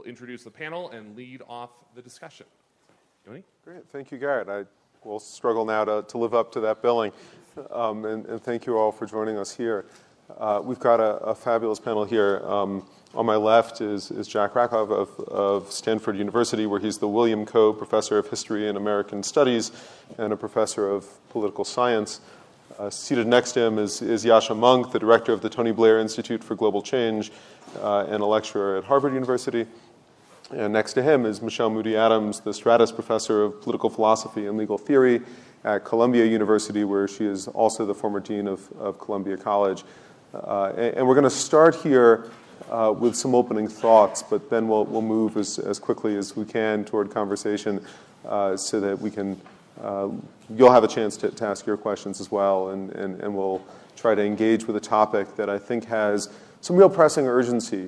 introduce the panel and lead off the discussion. Yoni? Great. Thank you, Garrett. I will struggle now to live up to that billing. And thank you all for joining us here. We've got a fabulous panel here. On my left is Jack Rakov of Stanford University, where he's the William Coe Professor of History and American Studies and a Professor of Political Science. Seated next to him is Yascha Mounk, the Director of the Tony Blair Institute for Global Change and a lecturer at Harvard University. And next to him is Michelle Moody Adams, the Stratis Professor of Political Philosophy and Legal Theory at Columbia University, where she is also the former Dean of Columbia College. And we're going to start here with some opening thoughts, but then we'll move as quickly as we can toward conversation so that we can, you'll have a chance to ask your questions as well, and we'll try to engage with a topic that I think has some real pressing urgency.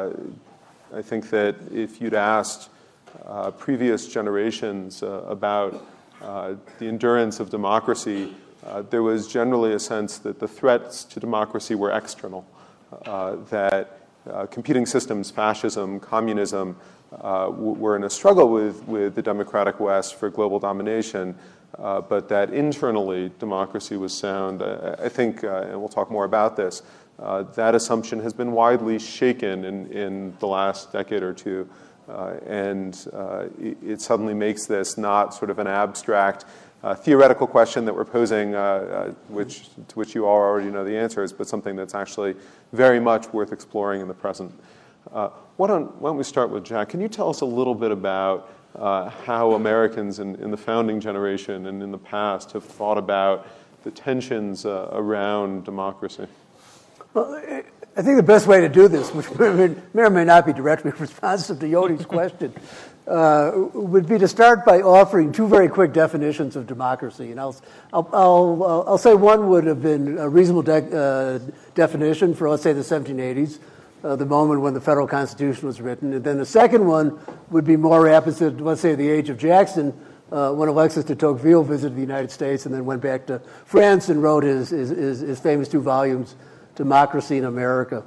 I think that if you'd asked previous generations about the endurance of democracy, there was generally a sense that the threats to democracy were external, that competing systems, fascism, communism, were in a struggle with the democratic West for global domination, but that internally democracy was sound. I think, and we'll talk more about this, that assumption has been widely shaken in the last decade or two, and it suddenly makes this not sort of an abstract theoretical question that we're posing, to which you all already know the answers, but something that's actually very much worth exploring in the present. Why don't we start with Jack? Can you tell us a little bit about how Americans in the founding generation and in the past have thought about the tensions around democracy? Well, I think the best way to do this, which may or may not be directly responsive to Yodi's question, would be to start by offering two very quick definitions of democracy. And I'll say one would have been a reasonable definition for, let's say, the 1780s, the moment when the federal Constitution was written. And then the second one would be more opposite, let's say, the age of Jackson, when Alexis de Tocqueville visited the United States and then went back to France and wrote his famous 2 volumes, Democracy in America.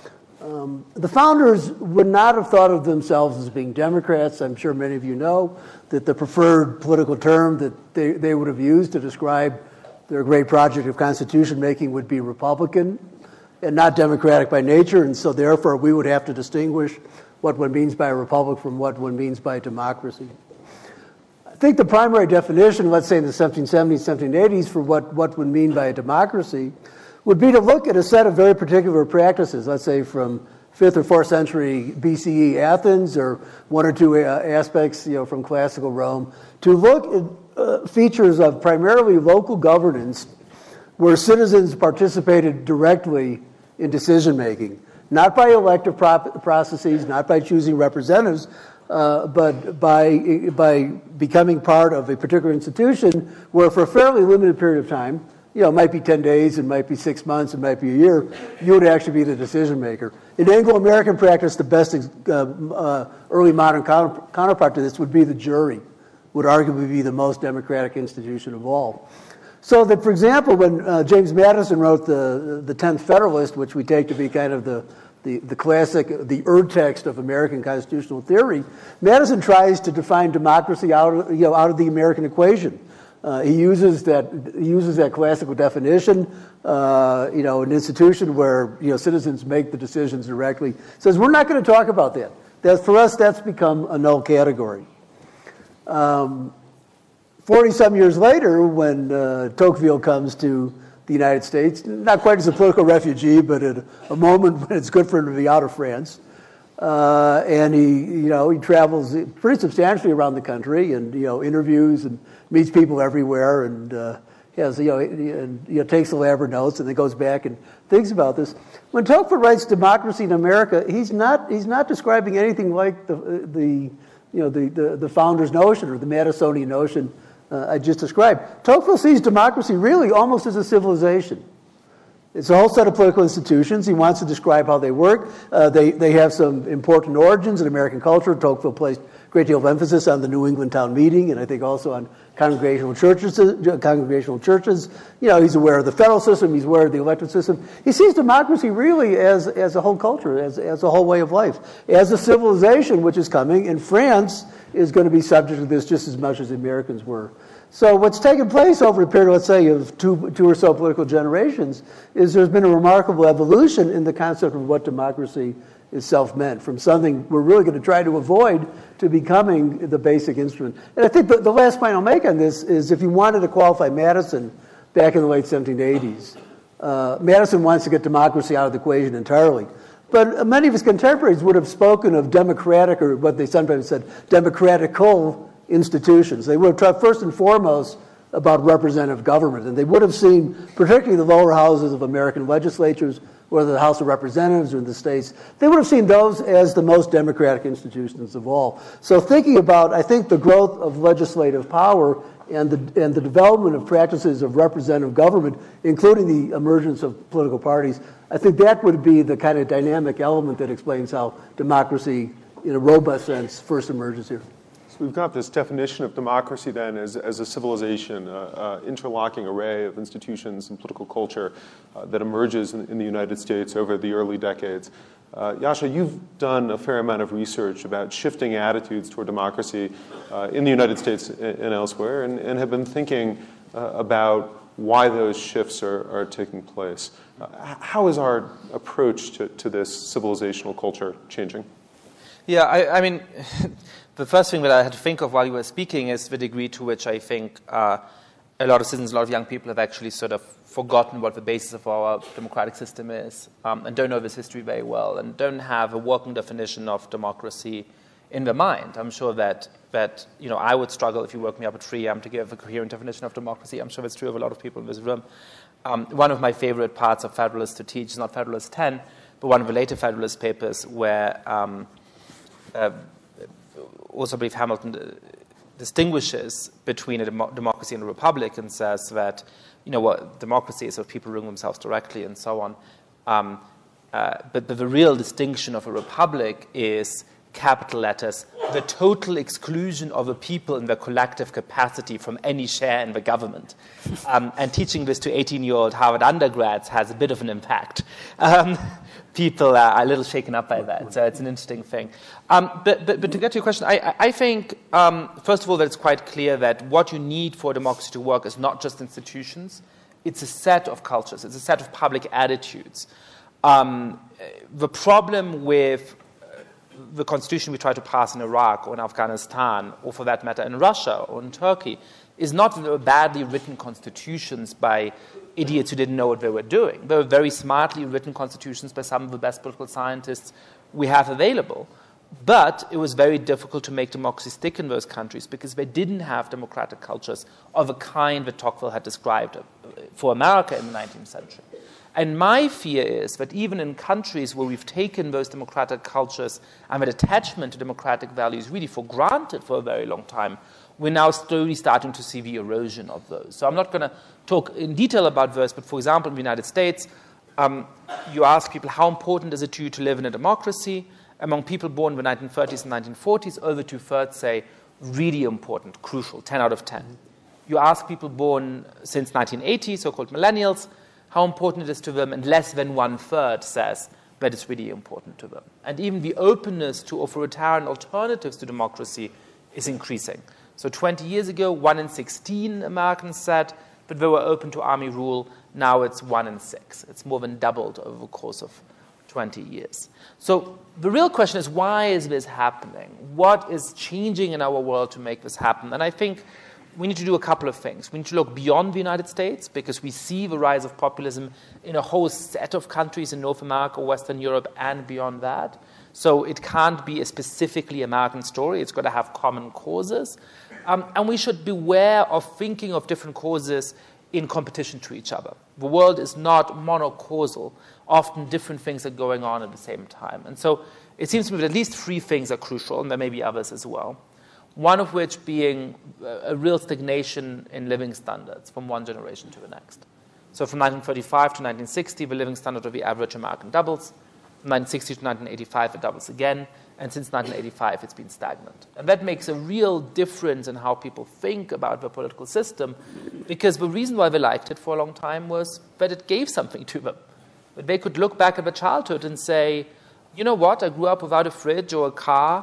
The founders would not have thought of themselves as being Democrats. I'm sure many of you know that the preferred political term that they would have used to describe their great project of constitution making would be Republican and not Democratic by nature, and so therefore we would have to distinguish what one means by a republic from what one means by democracy. I think the primary definition, let's say in the 1770s, 1780s, for what one mean by a democracy would be to look at a set of very particular practices, let's say from 5th or 4th century BCE Athens, or 1 or 2 aspects from classical Rome, to look at features of primarily local governance where citizens participated directly in decision-making, not by elective processes, not by choosing representatives, but by becoming part of a particular institution where for a fairly limited period of time, it might be 10 days, it might be 6 months, it might be a year, you would actually be the decision maker. In Anglo-American practice, the best early modern counterpart to this would be the jury, would arguably be the most democratic institution of all. So that, for example, when James Madison wrote the 10th Federalist, which we take to be kind of the classic, the ur-text of American constitutional theory, Madison tries to define democracy out of the American equation. He uses that classical definition, an institution where citizens make the decisions directly. Says we're not going to talk about that. For us, that's become a null category. 40-some years later, when Tocqueville comes to the United States, not quite as a political refugee, but at a moment when it's good for him to be out of France, and he travels pretty substantially around the country and interviews and meets people everywhere and has takes elaborate notes and then goes back and thinks about this. When Tocqueville writes Democracy in America, he's not describing anything like the founder's notion or the Madisonian notion I just described. Tocqueville sees democracy really almost as a civilization. It's a whole set of political institutions. He wants to describe how they work. They have some important origins in American culture. Tocqueville placed great deal of emphasis on the New England town meeting, and I think also on congregational churches. He's aware of the federal system. He's aware of the elected system. He sees democracy really as a whole culture, as a whole way of life, as a civilization which is coming, and France is going to be subject to this just as much as the Americans were. So what's taken place over a period, let's say, of two or so political generations is there's been a remarkable evolution in the concept of what democracy itself meant, from something we're really going to try to avoid to becoming the basic instrument. And I think the last point I'll make on this is if you wanted to qualify Madison back in the late 1780s, Madison wants to get democracy out of the equation entirely. But many of his contemporaries would have spoken of democratic, or what they sometimes said, democratical institutions. They would have talked first and foremost about representative government, and they would have seen, particularly the lower houses of American legislatures, whether the House of Representatives or the states, they would have seen those as the most democratic institutions of all. So thinking about, I think, the growth of legislative power and the development of practices of representative government, including the emergence of political parties, I think that would be the kind of dynamic element that explains how democracy, in a robust sense, first emerges here. So we've got this definition of democracy then as a civilization, interlocking array of institutions and political culture that emerges in the United States over the early decades. Yascha, you've done a fair amount of research about shifting attitudes toward democracy in the United States and elsewhere, and have been thinking about why those shifts are taking place. How is our approach to this civilizational culture changing? Yeah, I mean, the first thing that I had to think of while you were speaking is the degree to which I think a lot of citizens, a lot of young people have actually sort of forgotten what the basis of our democratic system is, and don't know this history very well, and don't have a working definition of democracy in their mind. I'm sure that I would struggle if you woke me up at 3 a.m. to give a coherent definition of democracy. I'm sure that's true of a lot of people in this room. One of my favorite parts of Federalist to teach is not Federalist 10, but one of the later Federalist papers where also I believe Hamilton distinguishes between a democracy and a republic and says that, what democracy is of people ruling themselves directly and so on. But the real distinction of a republic is, capital letters, the total exclusion of a people in their collective capacity from any share in the government. And teaching this to 18-year-old Harvard undergrads has a bit of an impact. People are a little shaken up by that, so it's an interesting thing. But to get to your question, I think, first of all, that it's quite clear that what you need for democracy to work is not just institutions, it's a set of cultures, it's a set of public attitudes. The problem with the constitution we try to pass in Iraq or in Afghanistan, or for that matter in Russia or in Turkey, is not that they were badly written constitutions by idiots who didn't know what they were doing. They were very smartly written constitutions by some of the best political scientists we have available. But it was very difficult to make democracy stick in those countries because they didn't have democratic cultures of a kind that Tocqueville had described for America in the 19th century. And my fear is that even in countries where we've taken those democratic cultures and that attachment to democratic values really for granted for a very long time, we're now slowly starting to see the erosion of those. So I'm not going to talk in detail about those, but for example, in the United States, you ask people, how important is it to you to live in a democracy? Among people born in the 1930s and 1940s, over 2/3 say, really important, crucial, 10 out of 10. You ask people born since 1980, so-called millennials, how important it is to them, and less than 1/3 says that it's really important to them. And even the openness to authoritarian alternatives to democracy is increasing. So 20 years ago, 1 in 16 Americans said that they were open to army rule. Now it's 1 in 6. It's more than doubled over the course of 20 years. So the real question is, why is this happening? What is changing in our world to make this happen? And I think we need to do a couple of things. We need to look beyond the United States because we see the rise of populism in a whole set of countries in North America, Western Europe, and beyond that. So it can't be a specifically American story. It's got to have common causes. And we should beware of thinking of different causes in competition to each other. The world is not monocausal. Often different things are going on at the same time. And so it seems to me that at least 3 things are crucial, and there may be others as well. One of which being a real stagnation in living standards from one generation to the next. So from 1935 to 1960, the living standard of the average American doubles. From 1960 to 1985, it doubles again. and since 1985 it's been stagnant. And that makes a real difference in how people think about the political system, because the reason why they liked it for a long time was that it gave something to them. That they could look back at their childhood and say, you know what, I grew up without a fridge or a car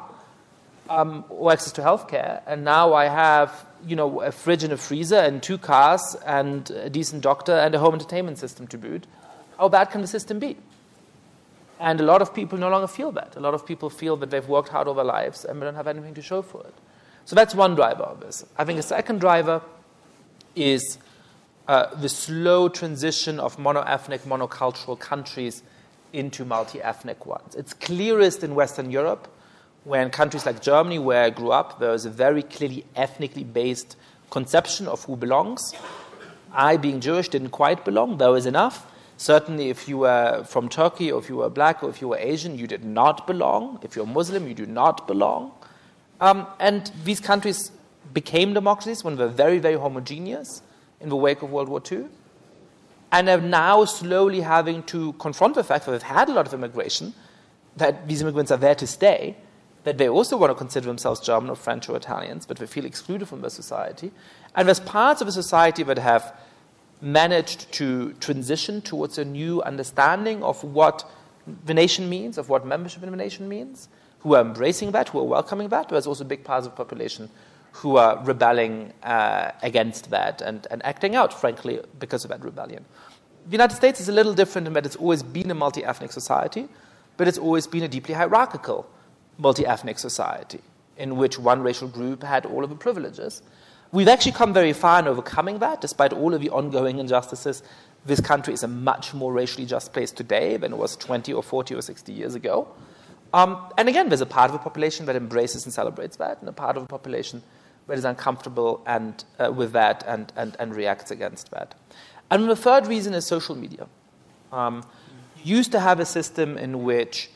or access to healthcare, and now I have, you know, a fridge and a freezer and 2 cars and a decent doctor and a home entertainment system to boot. How bad can the system be? And a lot of people no longer feel that. A lot of people feel that they've worked hard all their lives and they don't have anything to show for it. So that's one driver of this. I think a second driver is the slow transition of mono-ethnic, monocultural countries into multi-ethnic ones. It's clearest in Western Europe, where in countries like Germany, where I grew up, there is a very clearly ethnically based conception of who belongs. I, being Jewish, didn't quite belong. There was enough. Certainly, if you were from Turkey, or if you were black, or if you were Asian, you did not belong. If you're Muslim, you do not belong. And these countries became democracies when they were very, very homogeneous in the wake of World War II. And are now slowly having to confront the fact that they've had a lot of immigration, that these immigrants are there to stay, that they also want to consider themselves German or French or Italians, but they feel excluded from the society. And there's parts of the society that have managed to transition towards a new understanding of what the nation means, of what membership in the nation means, who are embracing that, who are welcoming that. But there's also big parts of the population who are rebelling against that and acting out, frankly, because of that rebellion. The United States is a little different in that it's always been a multi-ethnic society, but it's always been a deeply hierarchical multi-ethnic society in which one racial group had all of the privileges. We've actually come very far in overcoming that. Despite all of the ongoing injustices, this country is a much more racially just place today than it was 20 or 40 or 60 years ago. And again, there's a part of the population that embraces and celebrates that, and a part of the population that is uncomfortable and with that and reacts against that. And the third reason is social media. Used to have a system in which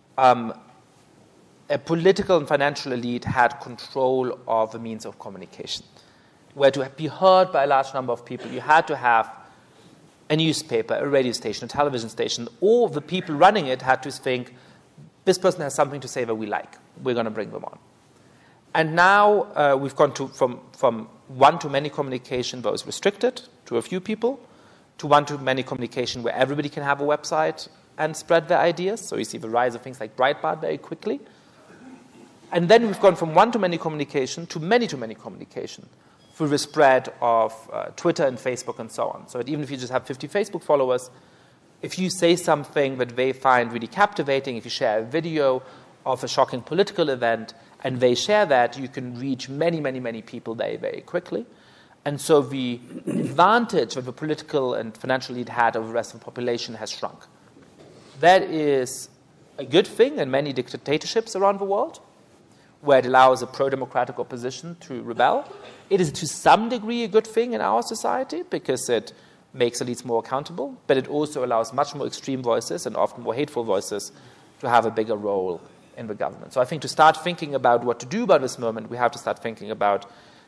a political and financial elite had control of the means of communication, where to be heard by a large number of people, you had to have a newspaper, a radio station, a television station, or the people running it had to think, this person has something to say that we like. We're going to bring them on. And now we've gone from one-to-many communication that was restricted to a few people, to one-to-many communication where everybody can have a website and spread their ideas. So you see the rise of things like Breitbart very quickly. And then we've gone from one-to-many communication to many-to-many communication through the spread of Twitter and Facebook and so on. So that even if you just have 50 Facebook followers, if you say something that they find really captivating, if you share a video of a shocking political event and they share that, you can reach many, many, many people very, very quickly. And so the advantage that the political and financial elite had over the rest of the population has shrunk. That is a good thing in many dictatorships around the world, where it allows a pro-democratic opposition to rebel. It is to some degree a good thing in our society because it makes elites more accountable, but it also allows much more extreme voices and often more hateful voices to have a bigger role in the government. So I think to start thinking about what to do about this moment, we have to start thinking about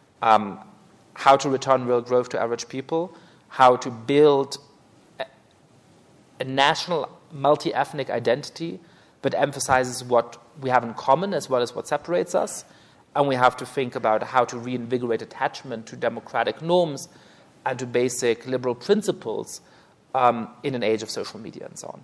how to return real growth to average people, how to build a national multi-ethnic identity that emphasizes what we have in common as well as what separates us. And we have to think about how to reinvigorate attachment to democratic norms and to basic liberal principles in an age of social media and so on.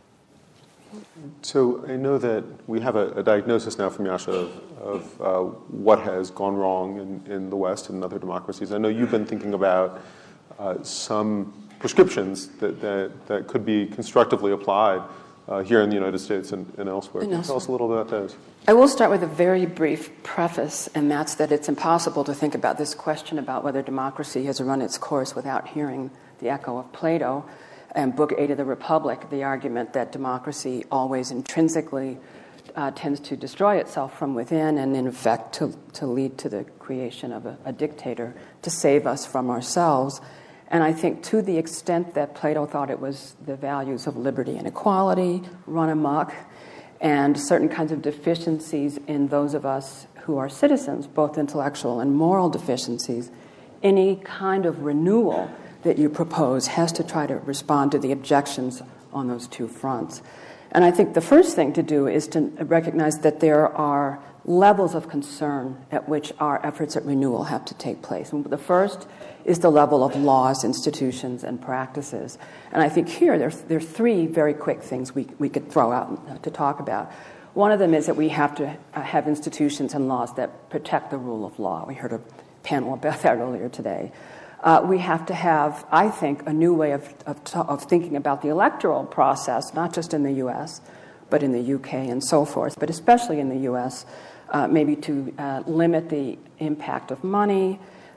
So I know that we have a diagnosis now from Yascha of what has gone wrong in the West and other democracies. I know you've been thinking about some prescriptions that could be constructively applied here in the United States and elsewhere. Can you tell us a little about those? I will start with a very brief preface, and that's that it's impossible to think about this question about whether democracy has run its course without hearing the echo of Plato and Book 8 of the Republic, the argument that democracy always intrinsically tends to destroy itself from within and, in effect, to lead to the creation of a dictator to save us from ourselves. And I think to the extent that Plato thought it was the values of liberty and equality run amok, and certain kinds of deficiencies in those of us who are citizens, both intellectual and moral deficiencies, any kind of renewal that you propose has to try to respond to the objections on those two fronts. And I think the first thing to do is to recognize that there are levels of concern at which our efforts at renewal have to take place. And the first is the level of laws, institutions, and practices. And I think here there are three very quick things we could throw out to talk about. One of them is that we have to have institutions and laws that protect the rule of law. We heard a panel about that earlier today. We have to have, I think, a new way of thinking about the electoral process, not just in the U.S., but in the UK and so forth, but especially in the U.S., maybe to limit the impact of money,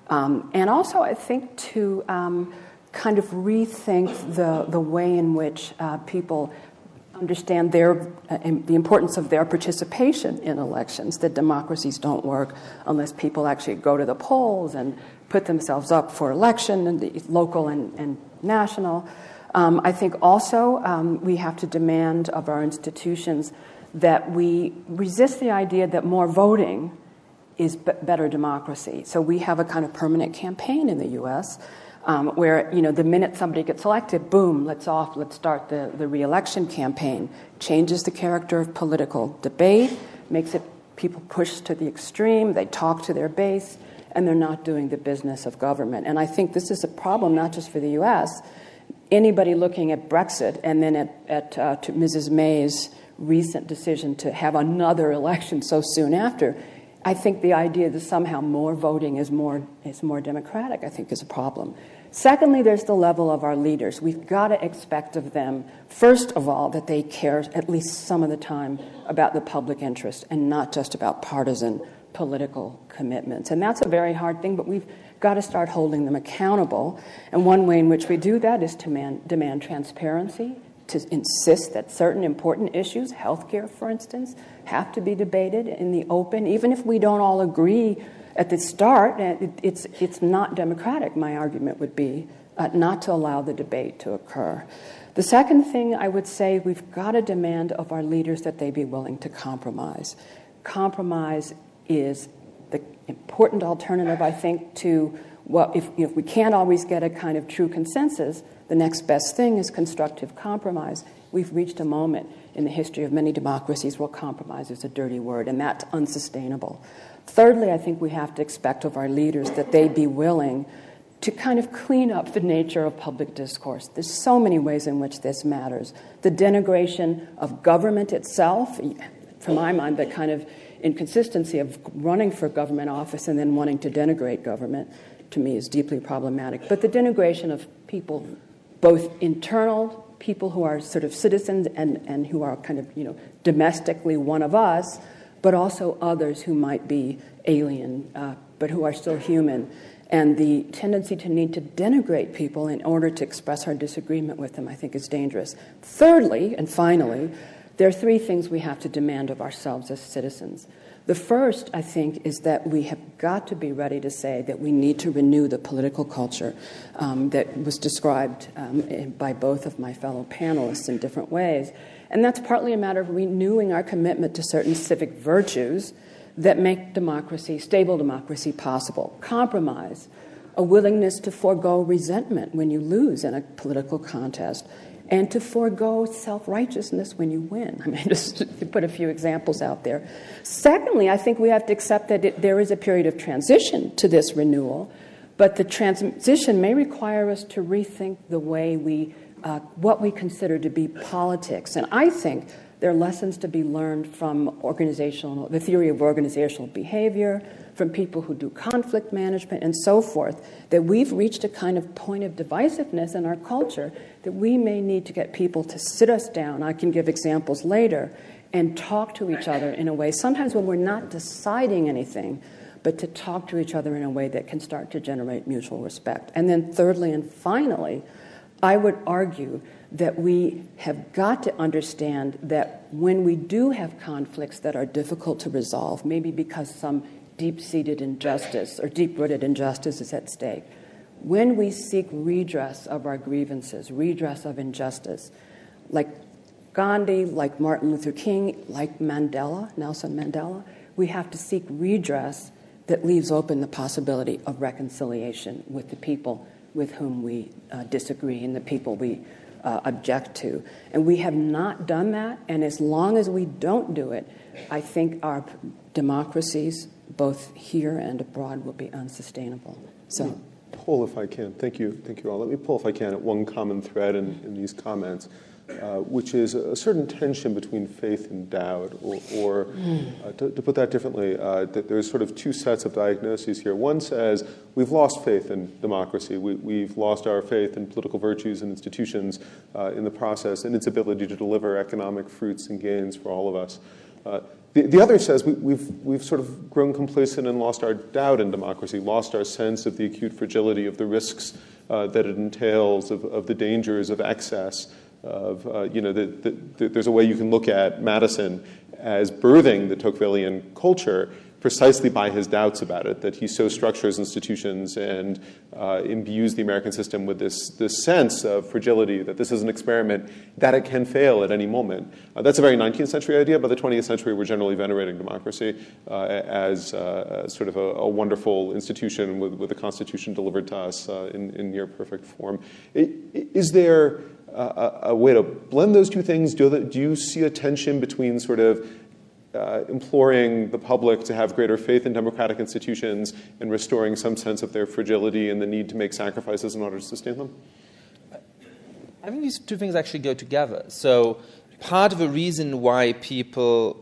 and also, I think, to kind of rethink the way in which people understand the importance of their participation in elections, that democracies don't work unless people actually go to the polls and put themselves up for election, and the local and national. I think also we have to demand of our institutions that we resist the idea that more voting is better democracy. So we have a kind of permanent campaign in the U.S. Where, the minute somebody gets elected, boom, let's start the re-election campaign. Changes the character of political debate, makes it people push to the extreme, they talk to their base, and they're not doing the business of government. And I think this is a problem not just for the U.S. Anybody looking at Brexit and then at Mrs. May's recent decision to have another election so soon after, I think the idea that somehow more voting is more democratic, I think, is a problem. Secondly, there's the level of our leaders. We've got to expect of them, first of all, that they care at least some of the time about the public interest and not just about partisan political commitments. And that's a very hard thing, but we've got to start holding them accountable. And one way in which we do that is to demand transparency, to insist that certain important issues, healthcare, for instance, have to be debated in the open, even if we don't all agree at the start. It's not democratic, my argument would be, not to allow the debate to occur. The second thing I would say, we've got to demand of our leaders that they be willing to compromise. Compromise is the important alternative, I think, to what if we can't always get a kind of true consensus, the next best thing is constructive compromise. We've reached a moment in the history of many democracies where compromise is a dirty word, and that's unsustainable. Thirdly, I think we have to expect of our leaders that they be willing to kind of clean up the nature of public discourse. There's so many ways in which this matters. The denigration of government itself, to my mind, the kind of inconsistency of running for government office and then wanting to denigrate government, to me, is deeply problematic. But the denigration of people, both internal people who are sort of citizens and who are kind of, domestically one of us, but also others who might be alien, but who are still human, and the tendency to need to denigrate people in order to express our disagreement with them, I think, is dangerous. Thirdly, and finally, there are three things we have to demand of ourselves as citizens. The first, I think, is that we have got to be ready to say that we need to renew the political culture that was described by both of my fellow panelists in different ways. And that's partly a matter of renewing our commitment to certain civic virtues that make democracy, stable democracy, possible. Compromise, a willingness to forego resentment when you lose in a political contest, and to forego self-righteousness when you win. I mean, just to put a few examples out there. Secondly, I think we have to accept that there is a period of transition to this renewal, but the transition may require us to rethink the way what we consider to be politics. And I think there are lessons to be learned from the theory of organizational behavior, from people who do conflict management and so forth, that we've reached a kind of point of divisiveness in our culture that we may need to get people to sit us down, I can give examples later, and talk to each other in a way, sometimes when we're not deciding anything, but to talk to each other in a way that can start to generate mutual respect. And then thirdly and finally, I would argue that we have got to understand that when we do have conflicts that are difficult to resolve, maybe because some deep-seated injustice or deep-rooted injustice is at stake, when we seek redress of our grievances, redress of injustice, like Gandhi, like Martin Luther King, like Nelson Mandela, we have to seek redress that leaves open the possibility of reconciliation with the people with whom we disagree and the people we object to. And we have not done that, and as long as we don't do it, I think our democracies, both here and abroad, will be unsustainable. So, pull, if I can. Thank you all. Let me pull, if I can, at one common thread in these comments, which is a certain tension between faith and doubt, or to put that differently, that there's sort of two sets of diagnoses here. One says we've lost faith in democracy. We've lost our faith in political virtues and institutions in the process, and its ability to deliver economic fruits and gains for all of us. The other says we've sort of grown complacent and lost our doubt in democracy, lost our sense of the acute fragility, of the risks that it entails, of the dangers of excess, of there's a way you can look at Madison as birthing the Tocquevillian culture precisely by his doubts about it, that he so structures institutions and imbues the American system with this sense of fragility, that this is an experiment, that it can fail at any moment. That's a very 19th century idea. By the 20th century, we're generally venerating democracy as sort of a wonderful institution with a constitution delivered to us in near perfect form. Is there a way to blend those two things? Do you see a tension between sort of imploring the public to have greater faith in democratic institutions and restoring some sense of their fragility and the need to make sacrifices in order to sustain them? I think these two things actually go together. So part of the reason why people...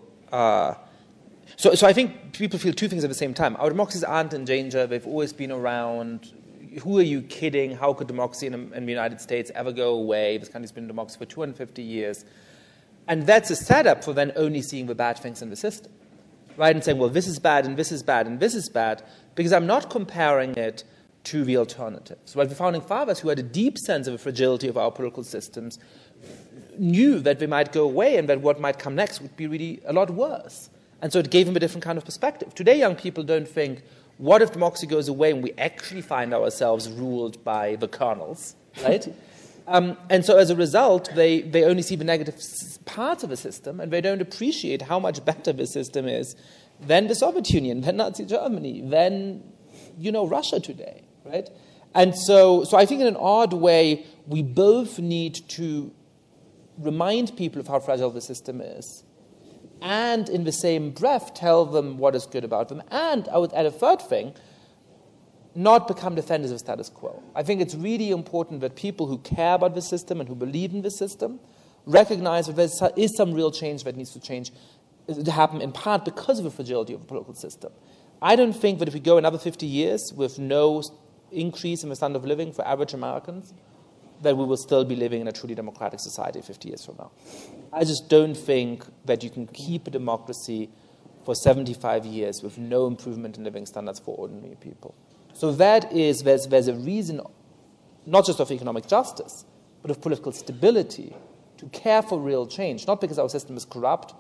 So I think people feel two things at the same time. Our democracies aren't in danger. They've always been around. Who are you kidding? How could democracy in the United States ever go away? This country's been a democracy for 250 years. And that's a setup for then only seeing the bad things in the system, right? And saying, well, this is bad, and this is bad, and this is bad, because I'm not comparing it to the alternatives. Right? The founding fathers, who had a deep sense of the fragility of our political systems, knew that they might go away and that what might come next would be really a lot worse. And so it gave them a different kind of perspective. Today, young people don't think, what if democracy goes away and we actually find ourselves ruled by the colonels, right? And so as a result, they only see the negative parts of the system, and they don't appreciate how much better the system is than the Soviet Union, than Nazi Germany, than, Russia today, right? And so I think in an odd way, we both need to remind people of how fragile the system is, and in the same breath, tell them what is good about them. And I would add a third thing, not become defenders of status quo. I think it's really important that people who care about the system and who believe in the system recognize that there is some real change that needs to happen in part because of the fragility of the political system. I don't think that if we go another 50 years with no increase in the standard of living for average Americans, that we will still be living in a truly democratic society 50 years from now. I just don't think that you can keep a democracy for 75 years with no improvement in living standards for ordinary people. So there's a reason, not just of economic justice, but of political stability, to care for real change, not because our system is corrupt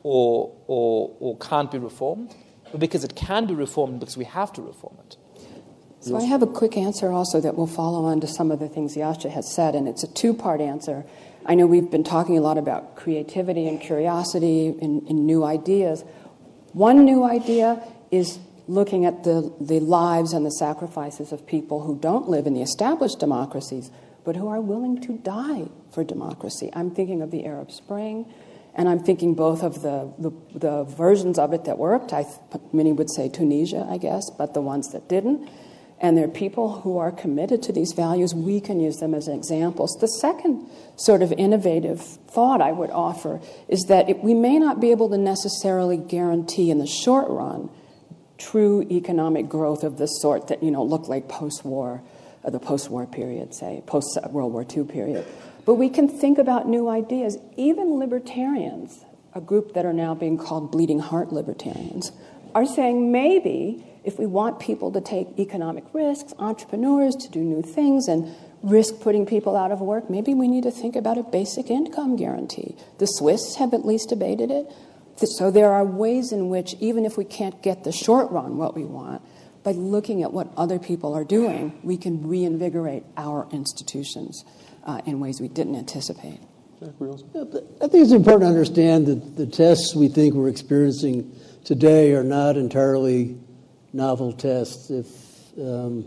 or can't be reformed, but because it can be reformed because we have to reform it. So I have a quick answer also that will follow on to some of the things Yascha has said, and it's a two-part answer. I know we've been talking a lot about creativity and curiosity in new ideas. One new idea is looking at the lives and the sacrifices of people who don't live in the established democracies, but who are willing to die for democracy. I'm thinking of the Arab Spring, and I'm thinking both of the versions of it that worked. Many would say Tunisia, I guess, but the ones that didn't. And there are people who are committed to these values. We can use them as examples. The second sort of innovative thought I would offer is that we may not be able to necessarily guarantee in the short run true economic growth of this sort that, look like post-war, the post-war period, say, post-World War II period. But we can think about new ideas. Even libertarians, a group that are now being called bleeding heart libertarians, are saying maybe if we want people to take economic risks, entrepreneurs to do new things and risk putting people out of work, maybe we need to think about a basic income guarantee. The Swiss have at least debated it. So there are ways in which, even if we can't get the short run what we want, by looking at what other people are doing, we can reinvigorate our institutions in ways we didn't anticipate. I think it's important to understand that the tests we think we're experiencing today are not entirely novel tests. If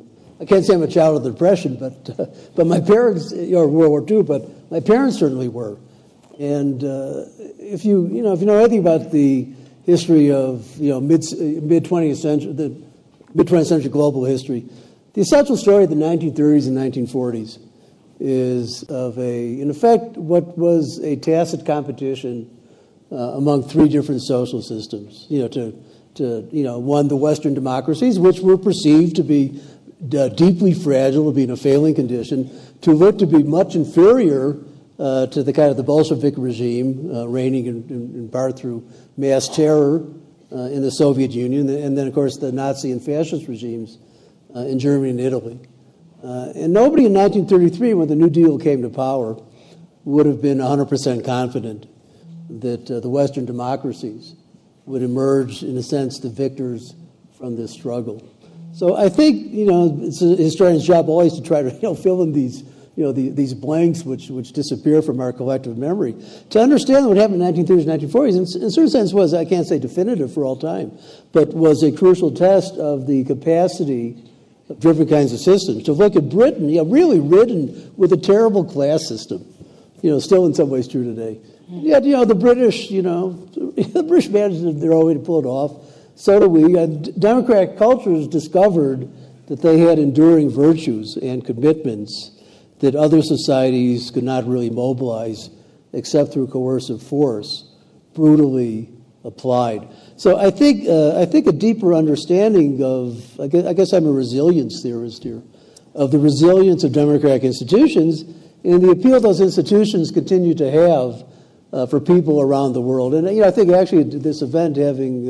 I can't say I'm a child of the Depression, but my parents, or World War II, but my parents certainly were. And if you know anything about the history of mid 20th century, the mid 20th century global history, the essential story of the 1930s and 1940s is of in effect, what was a tacit competition among three different social systems. One, the Western democracies, which were perceived to be deeply fragile, to be in a failing condition, to look to be much inferior to the kind of the Bolshevik regime reigning in part through mass terror in the Soviet Union, and then, of course, the Nazi and fascist regimes in Germany and Italy. And nobody in 1933, when the New Deal came to power, would have been 100% confident that the Western democracies would emerge, in a sense, the victors from this struggle. So I think, it's a historian's job always to try to, fill in these, these blanks which disappear from our collective memory. To understand what happened in the 1930s and 1940s, in a certain sense was, I can't say definitive for all time, but was a crucial test of the capacity of different kinds of systems. To look at Britain, really ridden with a terrible class system, still in some ways true today. Yet, the British, the British managed their own way to pull it off. So do we. Democratic cultures discovered that they had enduring virtues and commitments that other societies could not really mobilize except through coercive force, brutally applied. So I think a deeper understanding of, I guess I'm a resilience theorist here, of the resilience of democratic institutions and the appeal those institutions continue to have for people around the world. And I think actually this event having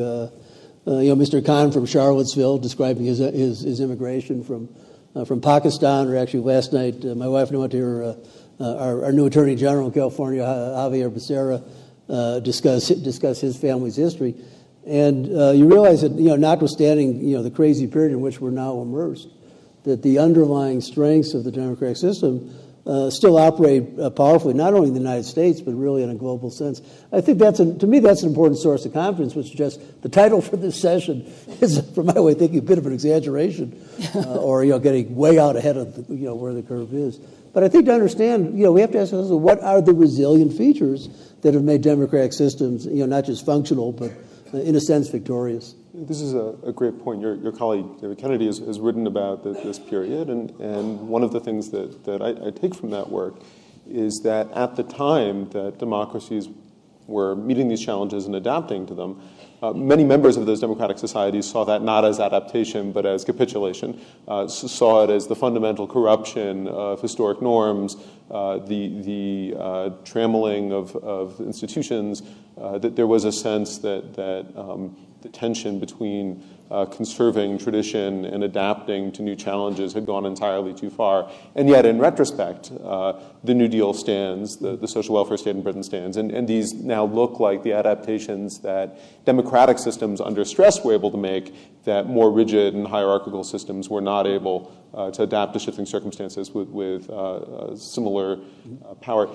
Mr. Khan from Charlottesville describing his immigration from Pakistan, or actually last night my wife and I went to hear our new Attorney General in California, Javier Becerra, discuss his family's history. And you realize that, notwithstanding, the crazy period in which we're now immersed, that the underlying strengths of the democratic system still operate powerfully, not only in the United States, but really in a global sense. I think to me, that's an important source of confidence, which suggests the title for this session is, from my way of thinking, a bit of an exaggeration, or, getting way out ahead of, where the curve is. But I think to understand, we have to ask ourselves, what are the resilient features that have made democratic systems, not just functional, but in a sense victorious? This is a great point. Your colleague, David Kennedy, has written about this period, and one of the things that I take from that work is that at the time that democracies were meeting these challenges and adapting to them, many members of those democratic societies saw that not as adaptation but as capitulation, saw it as the fundamental corruption of historic norms, the trammeling of institutions, that there was a sense that the tension between conserving tradition and adapting to new challenges had gone entirely too far. And yet, in retrospect, the New Deal stands, the social welfare state in Britain stands, and these now look like the adaptations that democratic systems under stress were able to make that more rigid and hierarchical systems were not able to adapt to shifting circumstances with similar power.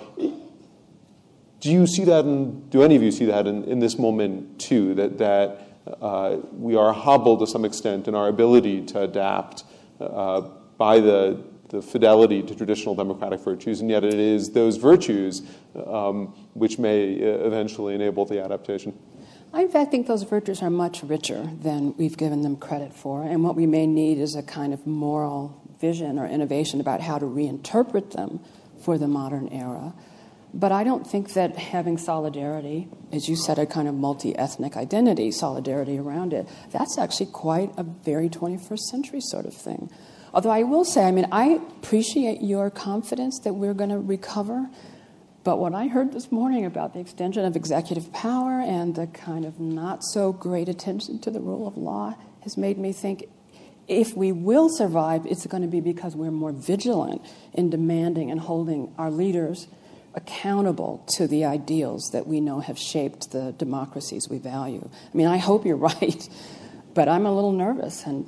Do you see that, and do any of you see that in this moment too, that we are hobbled to some extent in our ability to adapt by the fidelity to traditional democratic virtues, and yet it is those virtues which may eventually enable the adaptation? I, in fact, think those virtues are much richer than we've given them credit for, and what we may need is a kind of moral vision or innovation about how to reinterpret them for the modern era. But I don't think that having solidarity, as you said, a kind of multi-ethnic identity, solidarity around it, that's actually quite a very 21st century sort of thing. Although I will say, I appreciate your confidence that we're going to recover, but what I heard this morning about the extension of executive power and the kind of not so great attention to the rule of law has made me think if we will survive, it's going to be because we're more vigilant in demanding and holding our leaders accountable to the ideals that we know have shaped the democracies we value. I hope you're right, but I'm a little nervous, and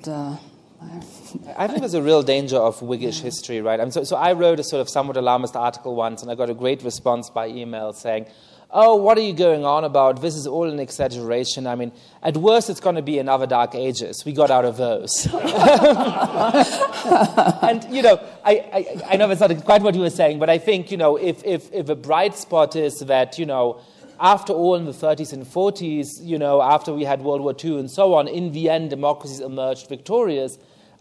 I think there's a real danger of Whiggish history, right? So I wrote a sort of somewhat alarmist article once, and I got a great response by email saying, oh, what are you going on about? This is all an exaggeration. I mean, at worst, it's going to be another Dark Ages. We got out of those. And, I know that's not quite what you were saying, but I think, if a bright spot is that, after all, in the 30s and 40s, after we had World War II and so on, in the end, democracies emerged victorious.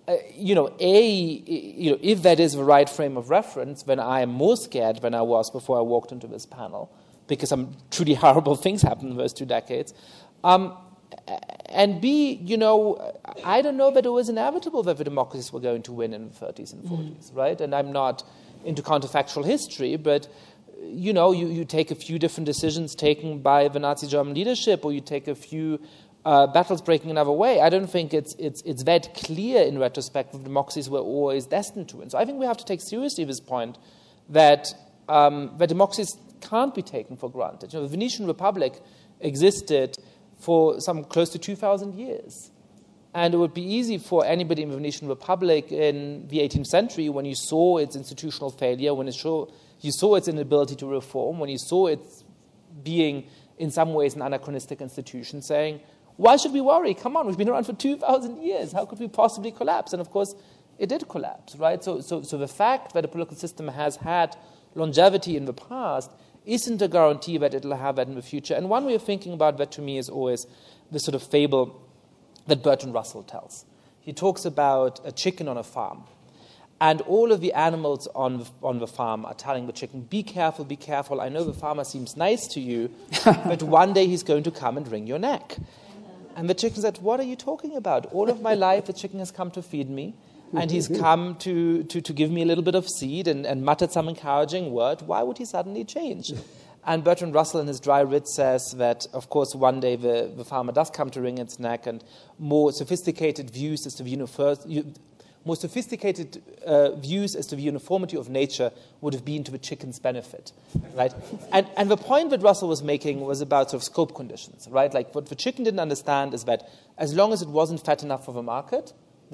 If that is the right frame of reference, then I am more scared than I was before I walked into this panel, because some truly horrible things happened in those 2 decades. And B, I don't know that it was inevitable that the democracies were going to win in the 30s and 40s, right? And I'm not into counterfactual history, but you take a few different decisions taken by the Nazi German leadership, or you take a few battles breaking another way. I don't think it's that clear in retrospect that democracies were always destined to win. So I think we have to take seriously this point that democracies can't be taken for granted. The Venetian Republic existed for some close to 2,000 years. And it would be easy for anybody in the Venetian Republic in the 18th century, when you saw its institutional failure, when you saw its inability to reform, when you saw it being in some ways an anachronistic institution, saying, why should we worry? Come on, we've been around for 2,000 years. How could we possibly collapse? And of course, it did collapse, right? So the fact that a political system has had longevity in the past isn't a guarantee that it'll have that in the future. And one way of thinking about that to me is always the sort of fable that Bertrand Russell tells. He talks about a chicken on a farm. And all of the animals on the farm are telling the chicken, be careful, be careful. I know the farmer seems nice to you, but one day he's going to come and wring your neck. And the chicken said, what are you talking about? All of my life, the chicken has come to feed me, and he's come to give me a little bit of seed and muttered some encouraging word. Why would he suddenly change? And Bertrand Russell in his Dry Writ says that, of course, one day the farmer does come to wring its neck, and more sophisticated views as to the uniformity of nature would have been to the chicken's benefit, right? And the point that Russell was making was about sort of scope conditions, right? Like what the chicken didn't understand is that as long as it wasn't fat enough for the market, the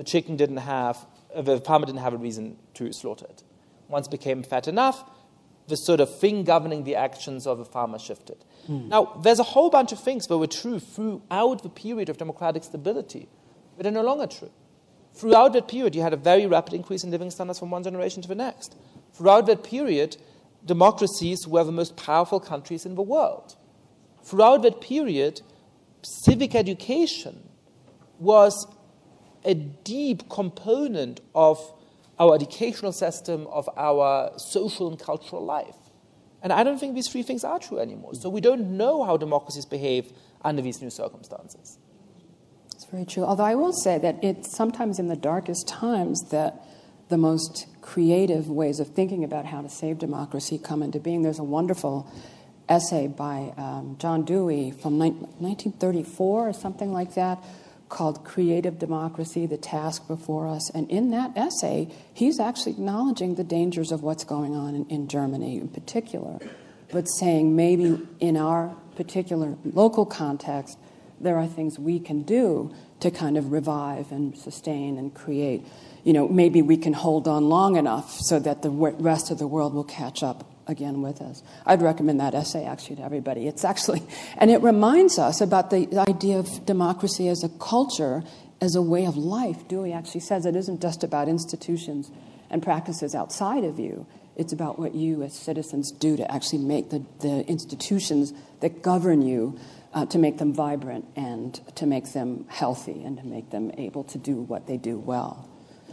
farmer didn't have a reason to slaughter it. Once it became fat enough, the sort of thing governing the actions of the farmer shifted. Now, there's a whole bunch of things that were true throughout the period of democratic stability, but are no longer true. Throughout that period, you had a very rapid increase in living standards from one generation to the next. Throughout that period, democracies were the most powerful countries in the world. Throughout that period, civic education was a deep component of our educational system, of our social and cultural life. And I don't think these 3 things are true anymore. So we don't know how democracies behave under these new circumstances. It's very true. Although I will say that it's sometimes in the darkest times that the most creative ways of thinking about how to save democracy come into being. There's a wonderful essay by John Dewey from 1934 or something like that, called Creative Democracy, The Task Before Us. And in that essay, he's actually acknowledging the dangers of what's going on in Germany in particular, but saying maybe in our particular local context, there are things we can do to kind of revive and sustain and create. Maybe we can hold on long enough so that the rest of the world will catch up again with us. I'd recommend that essay actually to everybody. And it reminds us about the idea of democracy as a culture, as a way of life. Dewey actually says it isn't just about institutions and practices outside of you. It's about what you as citizens do to actually make the institutions that govern you, to make them vibrant and to make them healthy and to make them able to do what they do well.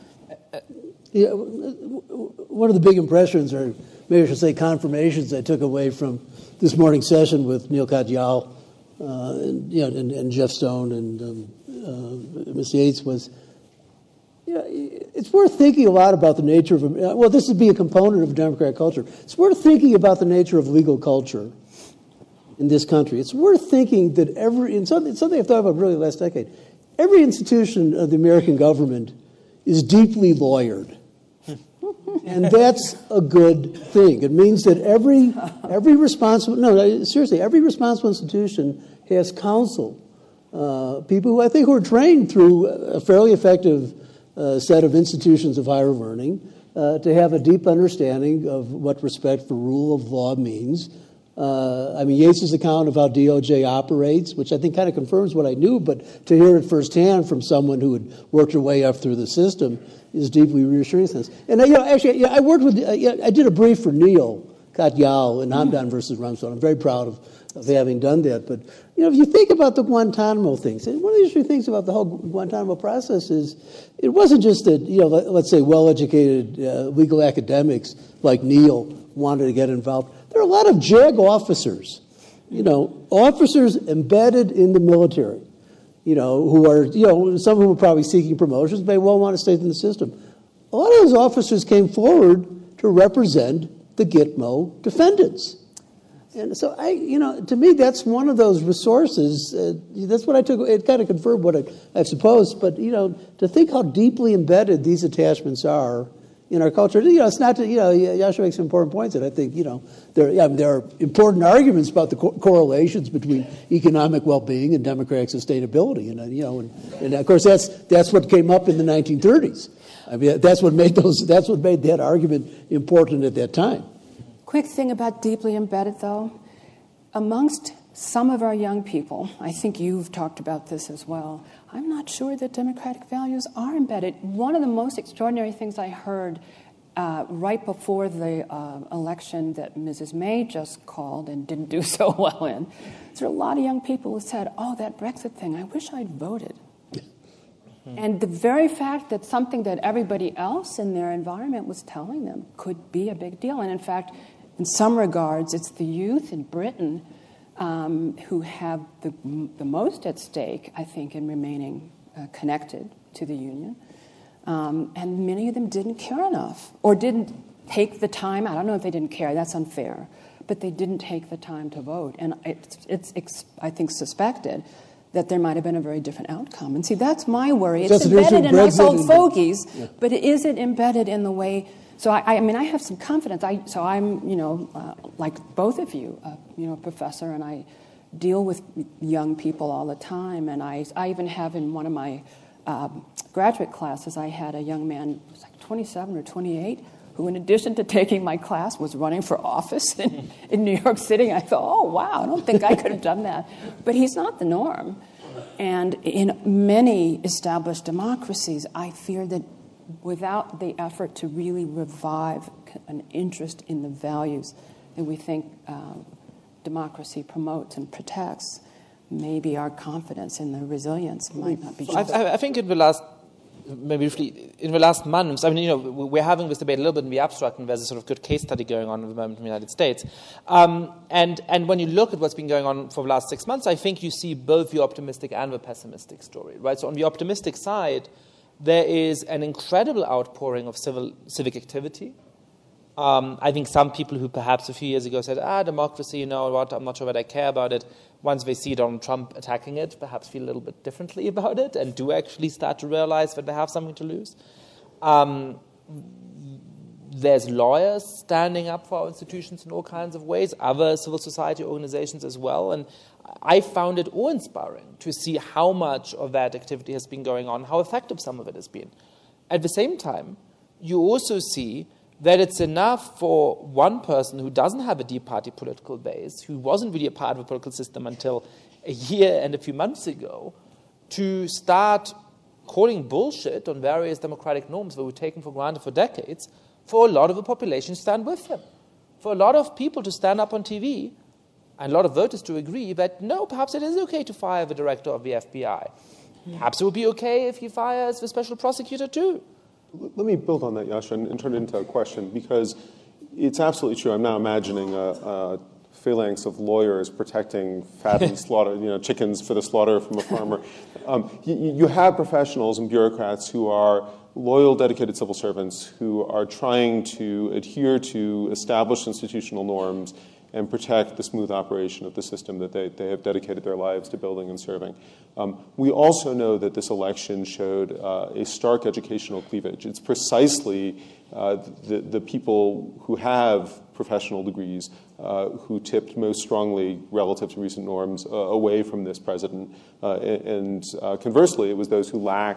Yeah, one of the big impressions, or maybe I should say confirmations, I took away from this morning's session with Neil Katyal and Jeff Stone and Ms. Yates was, it's worth thinking a lot about the nature of, this would be a component of democratic culture. It's worth thinking about the nature of legal culture in this country. It's worth thinking that something I've thought about really the last decade, every institution of the American government is deeply lawyered. And that's a good thing. It means that every responsible institution has counsel, people who are trained through a fairly effective set of institutions of higher learning to have a deep understanding of what respect for rule of law means, I mean, Yates's account of how DOJ operates, which I think kind of confirms what I knew, but to hear it firsthand from someone who had worked her way up through the system is deeply reassuring. And actually, I worked with, I did a brief for Neil Katyal in Hamdan versus Rumsfeld. I'm very proud of having done that. But if you think about the Guantanamo things, and one of the interesting things about the whole Guantanamo process is it wasn't just that let's say well-educated legal academics like Neil wanted to get involved. There are a lot of JAG officers, officers embedded in the military, who are, some of whom are probably seeking promotions, may well want to stay in the system. A lot of those officers came forward to represent the Gitmo defendants. And so to me, that's one of those resources. That's what I took. It kind of confirmed what I supposed. But, to think how deeply embedded these attachments are in our culture, it's not to, Yasha makes some important points that I think, there are important arguments about the correlations between economic well-being and democratic sustainability. And of course, that's what came up in the 1930s. I mean, that's what made that argument important at that time. Quick thing about deeply embedded, though. Amongst some of our young people, I think you've talked about this as well, I'm not sure that democratic values are embedded. One of the most extraordinary things I heard right before the election that Mrs. May just called and didn't do so well in, there are a lot of young people who said, oh, that Brexit thing, I wish I'd voted. And the very fact that something that everybody else in their environment was telling them could be a big deal. And in fact, in some regards, it's the youth in Britain who have the most at stake, I think, in remaining connected to the Union. And many of them didn't care enough or didn't take the time. I don't know if they didn't care. That's unfair. But they didn't take the time to vote. And it's I think, suspected that there might have been a very different outcome. And see, that's my worry. It's embedded in us old fogies, but is it embedded in the way... So, I mean, I have some confidence. So I'm, like both of you, a professor, and I deal with young people all the time. And I even have in one of my graduate classes, I had a young man, who was like 27 or 28, who, in addition to taking my class, was running for office in New York City. I thought, oh, wow, I don't think I could have done that. But he's not the norm. And in many established democracies, I fear that without the effort to really revive an interest in the values that we think democracy promotes and protects, maybe our confidence in the resilience might not be just... I think in the last... Maybe in the last months, I mean, we're having this debate a little bit in the abstract, and there's a sort of good case study going on at the moment in the United States. And when you look at what's been going on for the last 6 months, I think you see both the optimistic and the pessimistic story, right? So on the optimistic side, there is an incredible outpouring of civic activity. I think some people who perhaps a few years ago said, democracy, you know what, I'm not sure whether I care about it, once they see Donald Trump attacking it, perhaps feel a little bit differently about it and do actually start to realize that they have something to lose. There's lawyers standing up for our institutions in all kinds of ways, other civil society organizations as well. And I found it awe-inspiring to see how much of that activity has been going on, how effective some of it has been. At the same time, you also see that it's enough for one person who doesn't have a deep party political base, who wasn't really a part of the political system until a year and a few months ago, to start calling bullshit on various democratic norms that were taken for granted for decades, for a lot of the population to stand with him. For a lot of people to stand up on TV, and a lot of voters to agree that, no, perhaps it is okay to fire the director of the FBI. Perhaps it would be okay if he fires the special prosecutor too. Let me build on that, Yasha, and turn it into a question, because it's absolutely true. I'm now imagining a phalanx of lawyers protecting fattened slaughter, chickens for the slaughter from a farmer. You have professionals and bureaucrats who are loyal, dedicated civil servants who are trying to adhere to established institutional norms and protect the smooth operation of the system that they have dedicated their lives to building and serving. We also know that this election showed a stark educational cleavage. It's precisely the people who have professional degrees who tipped most strongly relative to recent norms away from this president. And conversely, it was those who lacked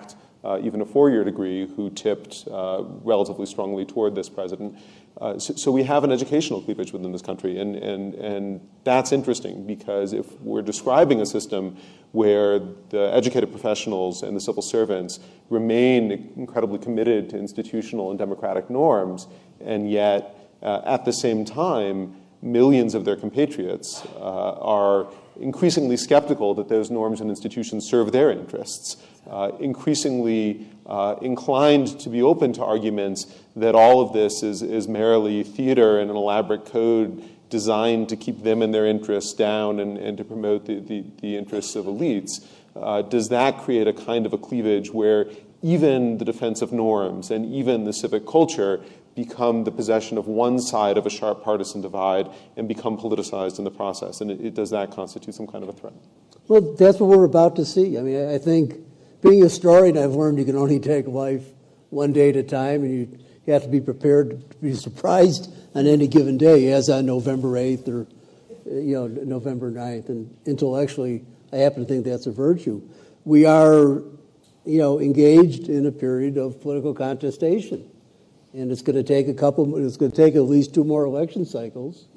even a four-year degree, who tipped relatively strongly toward this president. So we have an educational cleavage within this country, and that's interesting, because if we're describing a system where the educated professionals and the civil servants remain incredibly committed to institutional and democratic norms, and yet at the same time, millions of their compatriots are increasingly skeptical that those norms and institutions serve their interests, increasingly inclined to be open to arguments that all of this is merely theater and an elaborate code designed to keep them and their interests down and to promote the interests of elites. Does that create a kind of a cleavage where even the defense of norms and even the civic culture become the possession of one side of a sharp partisan divide and become politicized in the process? And does that constitute some kind of a threat? Well, that's what we're about to see. I mean, I think being a historian, I've learned you can only take life one day at a time, and you have to be prepared to be surprised on any given day, as on November 8th or November 9th. And intellectually, I happen to think that's a virtue. We are, engaged in a period of political contestation. And it's going to take at least two more election cycles,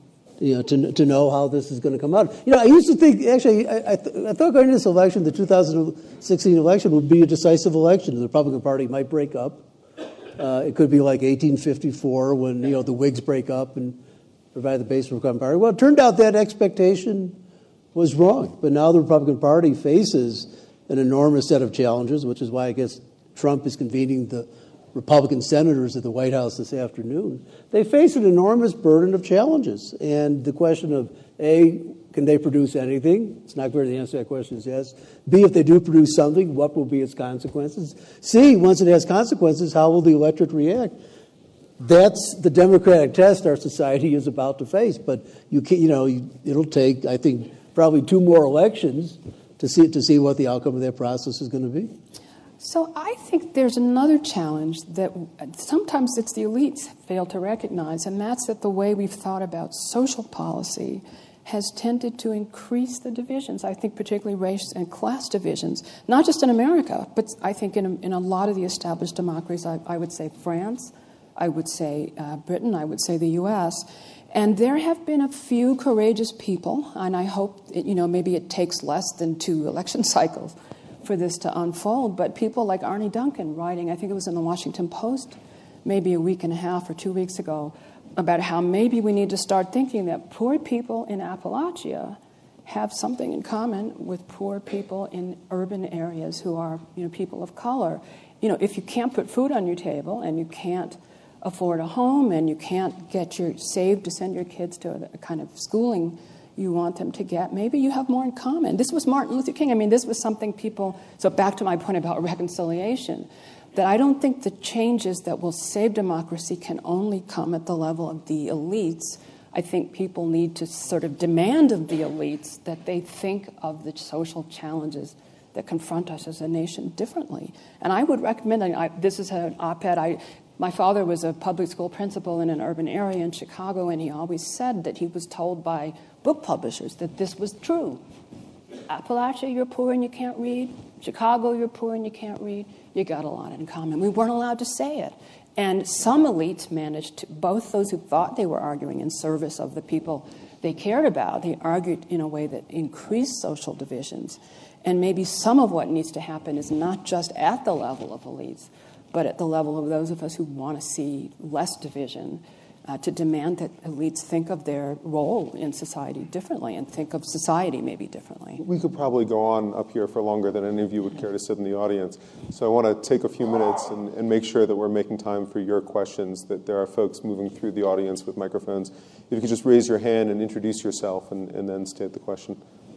to know how this is going to come out. I used to think, actually, I thought going into this election, the 2016 election would be a decisive election. The Republican Party might break up. It could be like 1854 when, the Whigs break up and provide the base for the Republican Party. Well, it turned out that expectation was wrong. But now the Republican Party faces an enormous set of challenges, which is why I guess Trump is convening the Republican senators at the White House this afternoon. They face an enormous burden of challenges. And the question of, A, can they produce anything? It's not clear the answer to that question is yes. B, if they do produce something, what will be its consequences? C, once it has consequences, how will the electorate react? That's the democratic test our society is about to face. But it'll take, I think, probably two more elections to see what the outcome of that process is going to be. So I think there's another challenge that sometimes it's the elites fail to recognize, and that's that the way we've thought about social policy has tended to increase the divisions. I think particularly race and class divisions, not just in America, but I think in a lot of the established democracies. I would say France, I would say Britain, I would say the U.S., and there have been a few courageous people, and I hope maybe it takes less than 2 election cycles for this to unfold, but people like Arne Duncan writing, I think it was in the Washington Post, maybe a week and a half or 2 weeks ago, about how maybe we need to start thinking that poor people in Appalachia have something in common with poor people in urban areas who are people of color. If you can't put food on your table and you can't afford a home and you can't get saved to send your kids to the kind of schooling you want them to get, maybe you have more in common. This was Martin Luther King. I mean, this was something so back to my point about reconciliation, that I don't think the changes that will save democracy can only come at the level of the elites. I think people need to sort of demand of the elites that they think of the social challenges that confront us as a nation differently. And I would recommend, this is an op-ed, my father was a public school principal in an urban area in Chicago, and he always said that he was told by book publishers that this was true. Appalachia, you're poor and you can't read. Chicago, you're poor and you can't read. You got a lot in common. We weren't allowed to say it. And some elites managed to, both those who thought they were arguing in service of the people they cared about, they argued in a way that increased social divisions. And maybe some of what needs to happen is not just at the level of elites, but at the level of those of us who want to see less division, to demand that elites think of their role in society differently and think of society maybe differently. We could probably go on up here for longer than any of you would care to sit in the audience. So I want to take a few minutes and make sure that we're making time for your questions, that there are folks moving through the audience with microphones. If you could just raise your hand and introduce yourself and then state the question.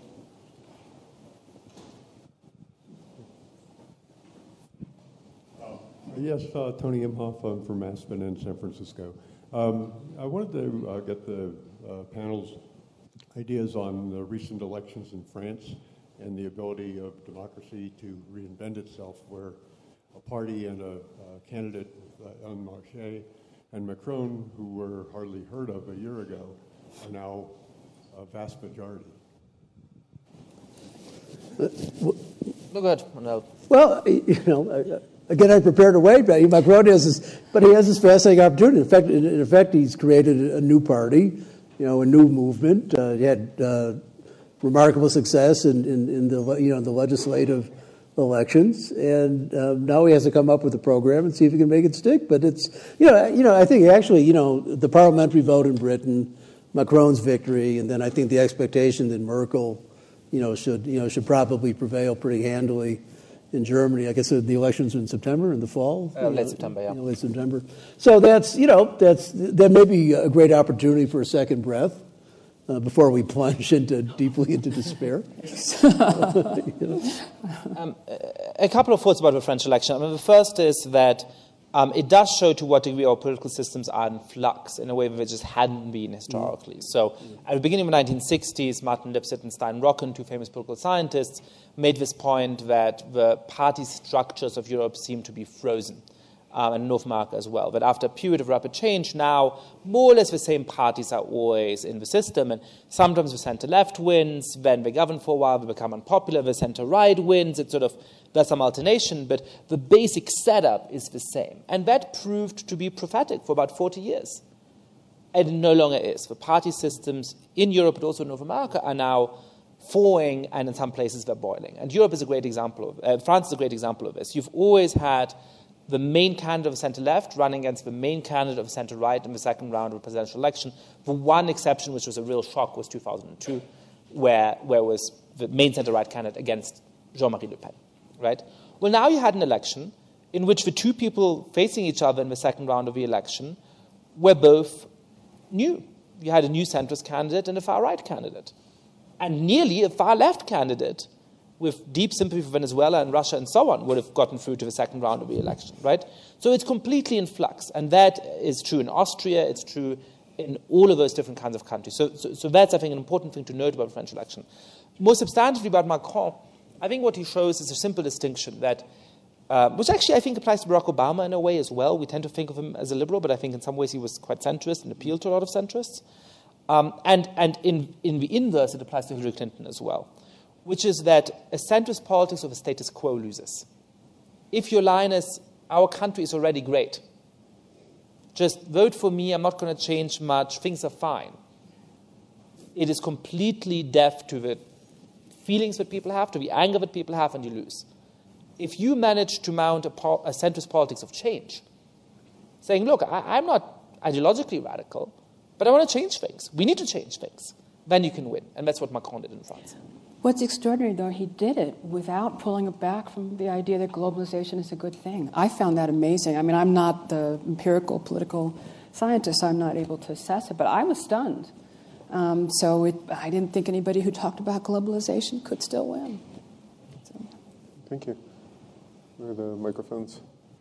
Yes, Tony Imhoff. I'm from Aspen in San Francisco. I wanted to get the panel's ideas on the recent elections in France and the ability of democracy to reinvent itself, where a party and a candidate, En Marche and Macron, who were hardly heard of a year ago, are now a vast majority. Look good. No. Well, again, I'm prepared to wait. Macron has this fascinating opportunity. In effect, he's created a new party, a new movement. He had remarkable success in the legislative elections, and now he has to come up with a program and see if he can make it stick. But it's I think actually the parliamentary vote in Britain, Macron's victory, and then I think the expectation that Merkel should probably prevail pretty handily in Germany. I guess the elections are in September, in the fall. Late September, yeah. Late September. So that may be a great opportunity for a second breath before we plunge deeply into despair. A couple of thoughts about the French election. The first is that it does show to what degree our political systems are in flux in a way that they just hadn't been historically. So at the beginning of the 1960s, Martin Lipset and Stein Rocken, two famous political scientists, made this point that the party structures of Europe seem to be frozen, and North America as well. That after a period of rapid change, now more or less the same parties are always in the system, and sometimes the center-left wins, then they govern for a while, they become unpopular, the center-right wins, there's some alternation, but the basic setup is the same. And that proved to be prophetic for about 40 years. And it no longer is. The party systems in Europe, but also in North America, are now thawing, and in some places they're boiling. And Europe is a great example France is a great example of this. You've always had the main candidate of the center-left running against the main candidate of the center-right in the second round of the presidential election. The one exception, which was a real shock, was 2002, where was the main center-right candidate against Jean-Marie Le Pen. Right? Well, now you had an election in which the two people facing each other in the second round of the election were both new. You had a new centrist candidate and a far-right candidate. And nearly a far-left candidate with deep sympathy for Venezuela and Russia and so on would have gotten through to the second round of the election. Right? So it's completely in flux. And that is true in Austria. It's true in all of those different kinds of countries. So that's, I think, an important thing to note about the French election. More substantively about Macron, I think what he shows is a simple distinction that, which actually I think applies to Barack Obama in a way as well. We tend to think of him as a liberal, but I think in some ways he was quite centrist and appealed to a lot of centrists. And in the inverse, it applies to Hillary Clinton as well, which is that a centrist politics of a status quo loses. If your line is, our country is already great, just vote for me, I'm not going to change much, things are fine, it is completely deaf to the feelings that people have, to the anger that people have, and you lose. If you manage to mount a centrist politics of change, saying, look, I'm not ideologically radical, but I want to change things. We need to change things. Then you can win. And that's what Macron did in France. What's extraordinary, though, he did it without pulling it back from the idea that globalization is a good thing. I found that amazing. I mean, I'm not the empirical political scientist. I'm not able to assess it, but I was stunned. I didn't think anybody who talked about globalization could still win. So. Thank you. Where are the microphones?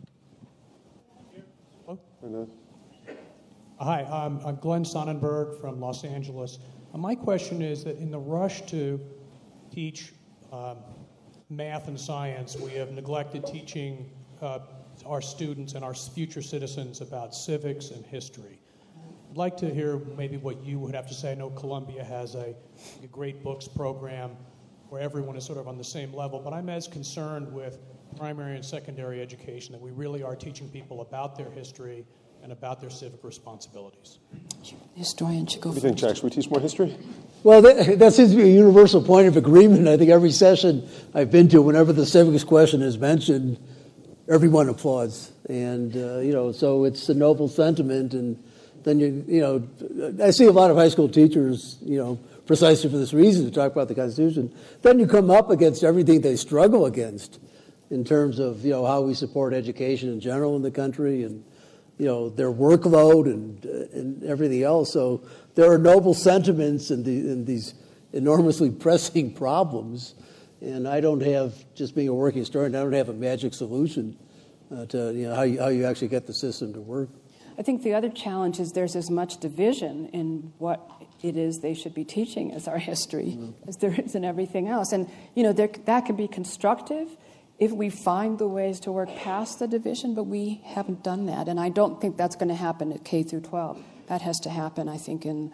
Hello? Hi, I'm Glenn Sonnenberg from Los Angeles. My question is that in the rush to teach math and science, we have neglected teaching our students and our future citizens about civics and history. I'd like to hear maybe what you would have to say. I know Columbia has a great books program where everyone is sort of on the same level, but I'm as concerned with primary and secondary education that we really are teaching people about their history and about their civic responsibilities. Historian should go What do you think, Jack? Should we teach more history? Well, that seems to be a universal point of agreement. I think every session I've been to, whenever the civics question is mentioned, everyone applauds. And, so it's a noble sentiment. And then, I see a lot of high school teachers, precisely for this reason, to talk about the Constitution. Then you come up against everything they struggle against in terms of, how we support education in general in the country and, their workload and everything else. So there are noble sentiments in these enormously pressing problems. And I don't have, just being a working historian, I don't have a magic solution to how you actually get the system to work. I think the other challenge is there's as much division in what it is they should be teaching as our history as there is in everything else. And, that can be constructive if we find the ways to work past the division, but we haven't done that. And I don't think that's going to happen at K through 12. That has to happen, I think, in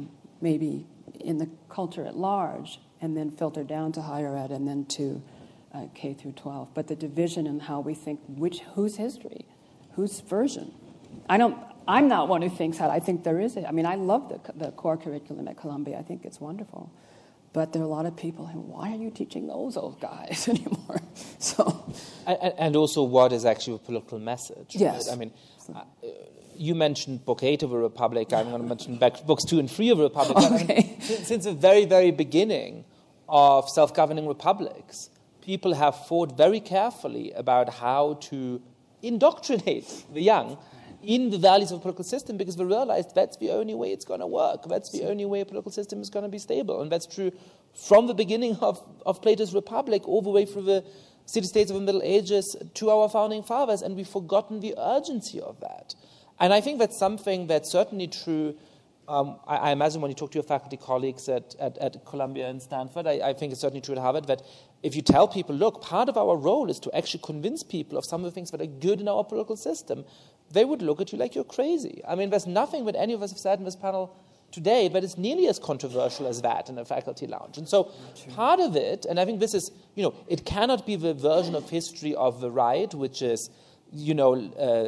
maybe in the culture at large, and then filter down to higher ed, and then to K through 12, but the division in how we think whose history, whose version. I'm not one who thinks that. I think there is. I mean, I love the core curriculum at Columbia. I think it's wonderful. But there are a lot of people who, why are you teaching those old guys anymore? So, and also, what is actually a political message? Yes. Right? I mean, you mentioned Book 8 of a Republic. I'm going to mention Books 2 and 3 of a Republic. Okay. I mean, since the very, very beginning of self-governing republics, people have thought very carefully about how to indoctrinate the young in the values of a political system, because we realized that's the only way it's going to work. That's the only way a political system is going to be stable. And that's true from the beginning of Plato's Republic all the way through the city-states of the Middle Ages to our founding fathers, and we've forgotten the urgency of that. And I think that's something that's certainly true. I imagine when you talk to your faculty colleagues at Columbia and Stanford, I think it's certainly true at Harvard, that if you tell people, look, part of our role is to actually convince people of some of the things that are good in our political system, they would look at you like you're crazy. I mean, there's nothing that any of us have said in this panel today that is nearly as controversial as that in a faculty lounge. And so part of it, and I think this is, it cannot be the version of history of the right, which is, the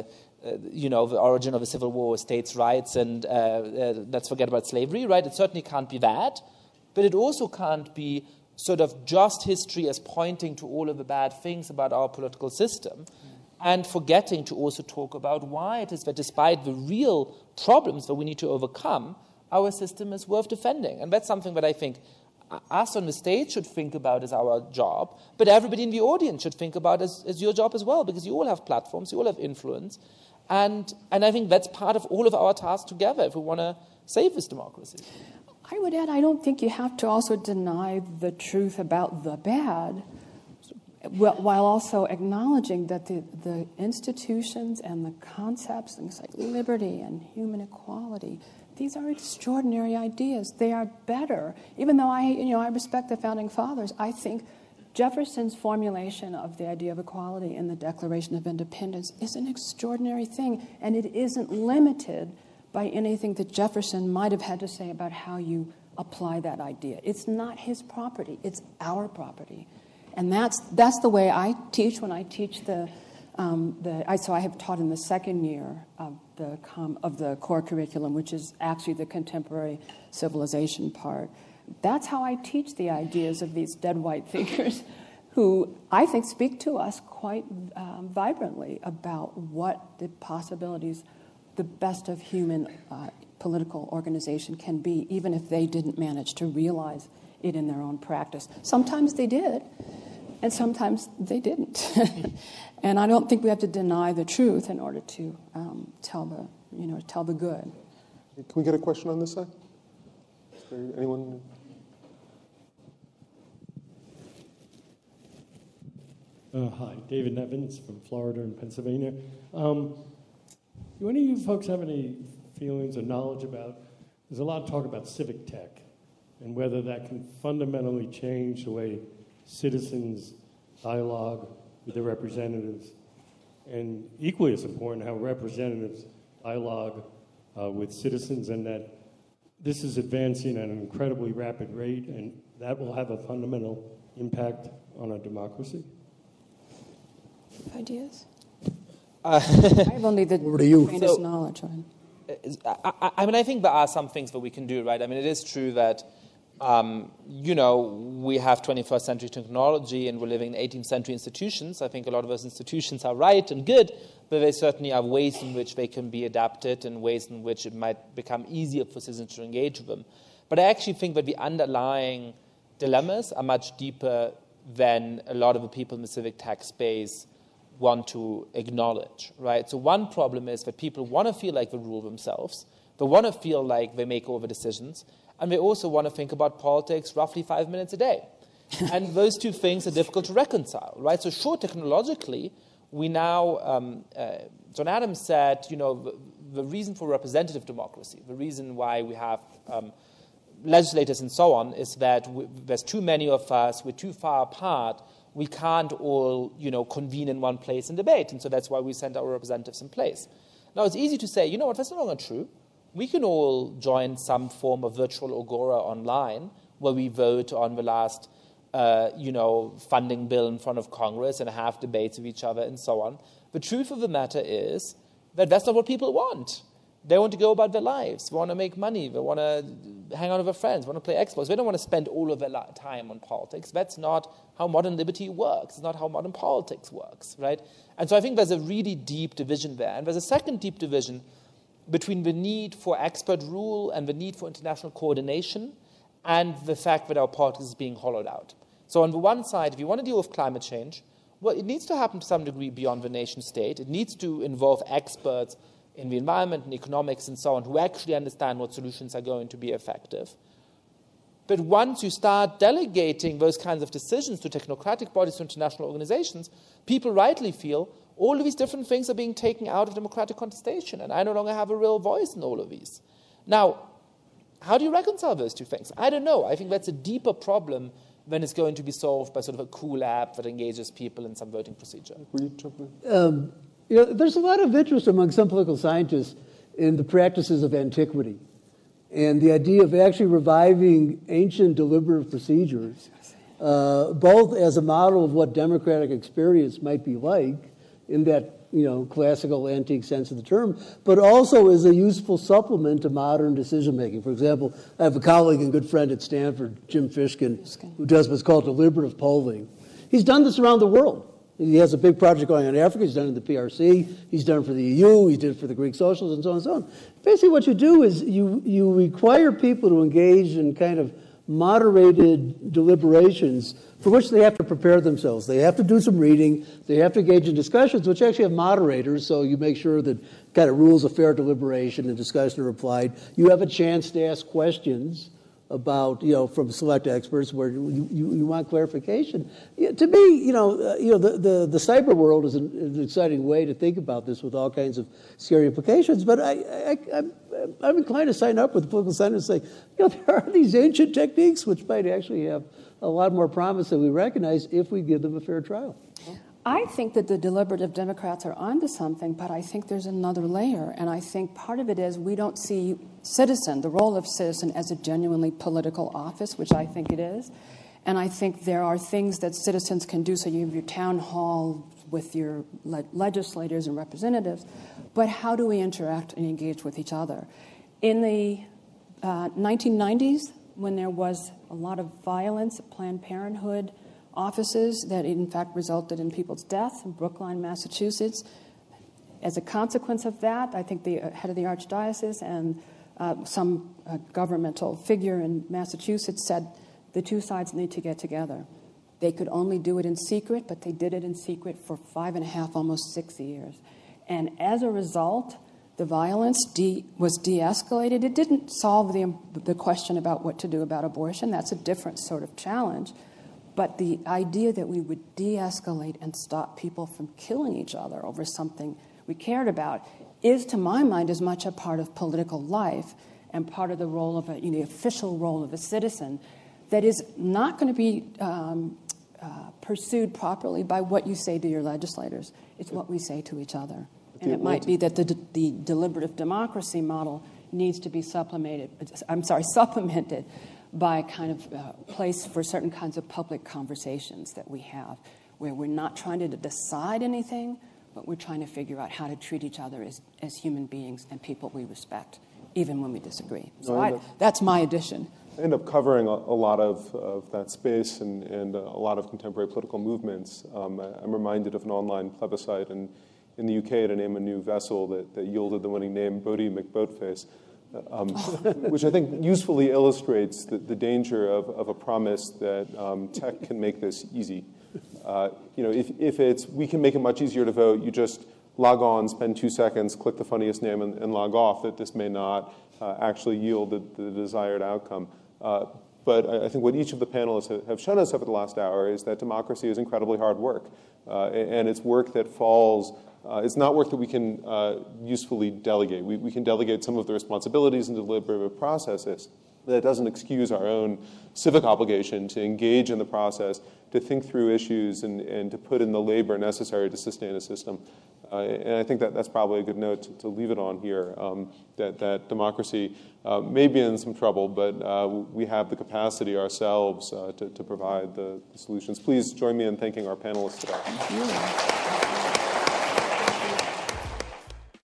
origin of the Civil War, states' rights, and let's forget about slavery, right? It certainly can't be that. But it also can't be sort of just history as pointing to all of the bad things about our political system, and forgetting to also talk about why it is that despite the real problems that we need to overcome, our system is worth defending. And that's something that I think us on the stage should think about as our job, but everybody in the audience should think about as your job as well, because you all have platforms, you all have influence, and I think that's part of all of our tasks together if we want to save this democracy. I would add, I don't think you have to also deny the truth about the bad, while also acknowledging that the institutions and the concepts, things like liberty and human equality, these are extraordinary ideas. They are better. Even though I respect the Founding Fathers, I think Jefferson's formulation of the idea of equality in the Declaration of Independence is an extraordinary thing, and it isn't limited by anything that Jefferson might have had to say about how you apply that idea. It's not his property. It's our property. And that's the way I teach when I teach so I have taught in the second year of the core curriculum, which is actually the contemporary civilization part. That's how I teach the ideas of these dead white figures who I think speak to us quite vibrantly about what the possibilities, the best of human political organization can be, even if they didn't manage to realize it in their own practice. Sometimes they did, and sometimes they didn't. And I don't think we have to deny the truth in order to tell the good. Can we get a question on this side? Is there anyone? Hi, David Nevins from Florida and Pennsylvania. Do any of you folks have any feelings or knowledge about, there's a lot of talk about civic tech and whether that can fundamentally change the way citizens dialogue with their representatives, and equally as important, how representatives dialogue with citizens, and that this is advancing at an incredibly rapid rate, and that will have a fundamental impact on our democracy? Ideas? I have only the greatest knowledge on it. I think there are some things that we can do, right? I mean, it is true that, we have 21st century technology and we're living in 18th century institutions. I think a lot of those institutions are right and good, but there certainly are ways in which they can be adapted and ways in which it might become easier for citizens to engage with them. But I actually think that the underlying dilemmas are much deeper than a lot of the people in the civic tech space want to acknowledge, right? So one problem is that people want to feel like they rule themselves. They want to feel like they make all the decisions. And they also want to think about politics roughly 5 minutes a day. And those two things are difficult to reconcile, right? So sure, technologically, we now, John Adams said, the reason for representative democracy, the reason why we have legislators and so on, is that there's too many of us, we're too far apart, we can't all, convene in one place and debate. And so that's why we send our representatives in place. Now, it's easy to say, that's no longer true. We can all join some form of virtual agora online where we vote on the last funding bill in front of Congress and have debates with each other and so on. The truth of the matter is that that's not what people want. They want to go about their lives. They want to make money. They want to hang out with their friends. They want to play Xbox. They don't want to spend all of their time on politics. That's not how modern liberty works. It's not how modern politics works, right? And so I think there's a really deep division there. And there's a second deep division between the need for expert rule and the need for international coordination and the fact that our politics is being hollowed out. So on the one side, if you want to deal with climate change, well, it needs to happen to some degree beyond the nation state. It needs to involve experts in the environment and economics and so on who actually understand what solutions are going to be effective. But once you start delegating those kinds of decisions to technocratic bodies, to international organizations, people rightly feel all of these different things are being taken out of democratic contestation, and I no longer have a real voice in all of these. Now, how do you reconcile those two things? I don't know. I think that's a deeper problem than it's going to be solved by sort of a cool app that engages people in some voting procedure. Will you jump in? There's a lot of interest among some political scientists in the practices of antiquity and the idea of actually reviving ancient deliberative procedures, both as a model of what democratic experience might be like in that classical antique sense of the term, but also as a useful supplement to modern decision-making. For example, I have a colleague and good friend at Stanford, Jim Fishkin, who does what's called deliberative polling. He's done this around the world. He has a big project going on in Africa. He's done it in the PRC. He's done it for the EU. He did it for the Greek socialists, and so on and so on. Basically, what you do is you require people to engage in kind of moderated deliberations for which they have to prepare themselves. They have to do some reading. They have to engage in discussions, which actually have moderators, so you make sure that kind of rules of fair deliberation and discussion are applied. You have a chance to ask questions about, from select experts where you want clarification. To me, the cyber world is an exciting way to think about this with all kinds of scary implications. But I'm inclined to sign up with the political scientists and say, there are these ancient techniques which might actually have a lot more promise than we recognize if we give them a fair trial. I think that the deliberative Democrats are onto something, but I think there's another layer. And I think part of it is we don't see the role of citizen, as a genuinely political office, which I think it is. And I think there are things that citizens can do. So you have your town hall with your legislators and representatives. But how do we interact and engage with each other? In the 1990s, when there was a lot of violence at Planned Parenthood offices that in fact resulted in people's deaths in Brookline, Massachusetts. As a consequence of that, I think the head of the Archdiocese and some governmental figure in Massachusetts said the two sides need to get together. They could only do it in secret, but they did it in secret for 5.5, almost 6 years. And as a result, the violence was de-escalated. It didn't solve the question about what to do about abortion. That's a different sort of challenge. But the idea that we would de-escalate and stop people from killing each other over something we cared about is, to my mind, as much a part of political life and part of the role of the official role of a citizen that is not going to be pursued properly by what you say to your legislators. It's what we say to each other. And it might be that the deliberative democracy model needs to be supplemented by a kind of place for certain kinds of public conversations that we have, where we're not trying to decide anything, but we're trying to figure out how to treat each other as human beings and people we respect, even when we disagree. So that's my addition. I end up covering a lot of that space and a lot of contemporary political movements. I'm reminded of an online plebiscite in the UK to name a new vessel that yielded the winning name Boaty McBoatface. Which I think usefully illustrates the danger of a promise that tech can make this easy. If we can make it much easier to vote, you just log on, spend 2 seconds, click the funniest name, and log off, that this may not actually yield the desired outcome. But I think what each of the panelists have shown us over the last hour is that democracy is incredibly hard work. And it's work that falls. It's not work that we can usefully delegate. We can delegate some of the responsibilities and deliberative processes. That doesn't excuse our own civic obligation to engage in the process, to think through issues, and to put in the labor necessary to sustain a system. And I think that's probably a good note to leave it on here, that democracy may be in some trouble, but we have the capacity ourselves to provide the solutions. Please join me in thanking our panelists today.